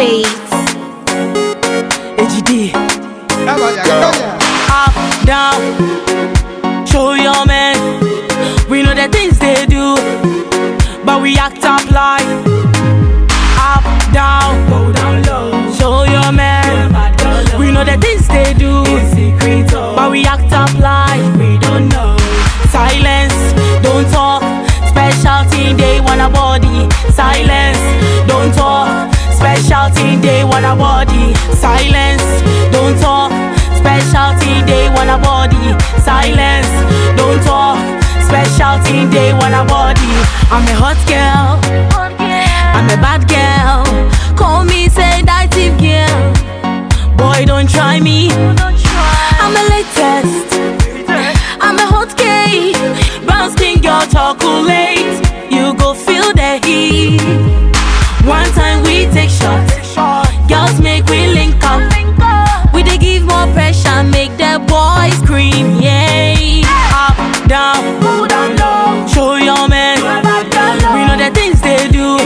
Beats. HD. Up, down, show your man. We know the things they do, but we act up like. Up, down, go down low. Show your man. We know the things they do, but we act up like we don't know. Silence, don't talk. Special thing they want a body. Silence, don't talk. Special thing they want a body. Silence, don't talk. Special thing they want a body. Silence, don't talk. Special thing they want a body. I'm a hot girl, I'm a bad girl. Call me sedative girl. Boy, don't try me. I'm a latest, I'm a hot cake. Brown skin girl, chocolate. You go feel the heat. One time we take shots, girls make we link up. We dey give more pressure, make the boys scream, yeah. Up, down, go down low. Show your man. We know the things they do,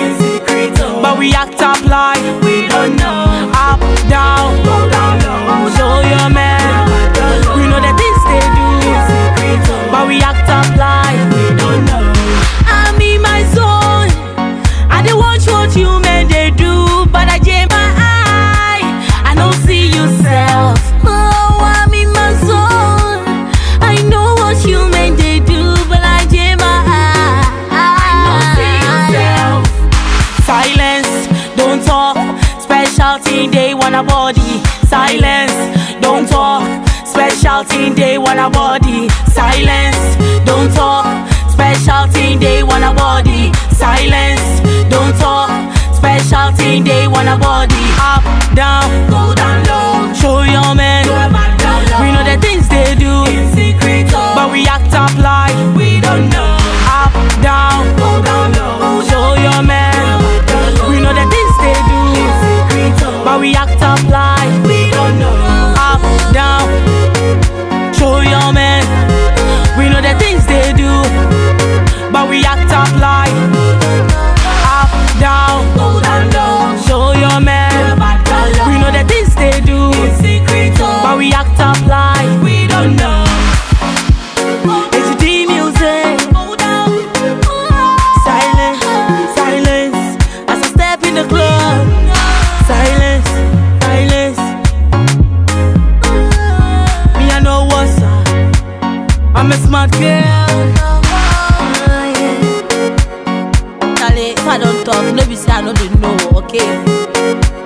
but we act up like we don't know. Up, down, go down low. Show your man. We know the things they do, but we act up like we don't know. I'm in my zone. I dey watch what you men they do, but I jam my eye. I don't see yourself. Oh, I'm in my zone. I know what you men they do, but I jam my eye. I don't see yourself. Silence, don't talk. Special thing they want a body. Silence, don't talk. Special thing they want a body. Silence, don't talk. Special thing they want a body. Silence, don't talk. Special thing they want a body. Up, down, go down low. Show your man. We know the things they do, but we act up like we don't know. Up, down, go down low. Show your man. We know the things they do, but we act up like we don't know. Up, down, show your man. We know the things they do, but we act up like. Up, down, go down low. Show your man. We know the things they do, but we act up like we don't know. HD music. Silence, silence. As I step in the club. Silence, silence. Me I know what's up. I'm a smart girl. Charlie, if I don't talk, nobody say I know the know, okay?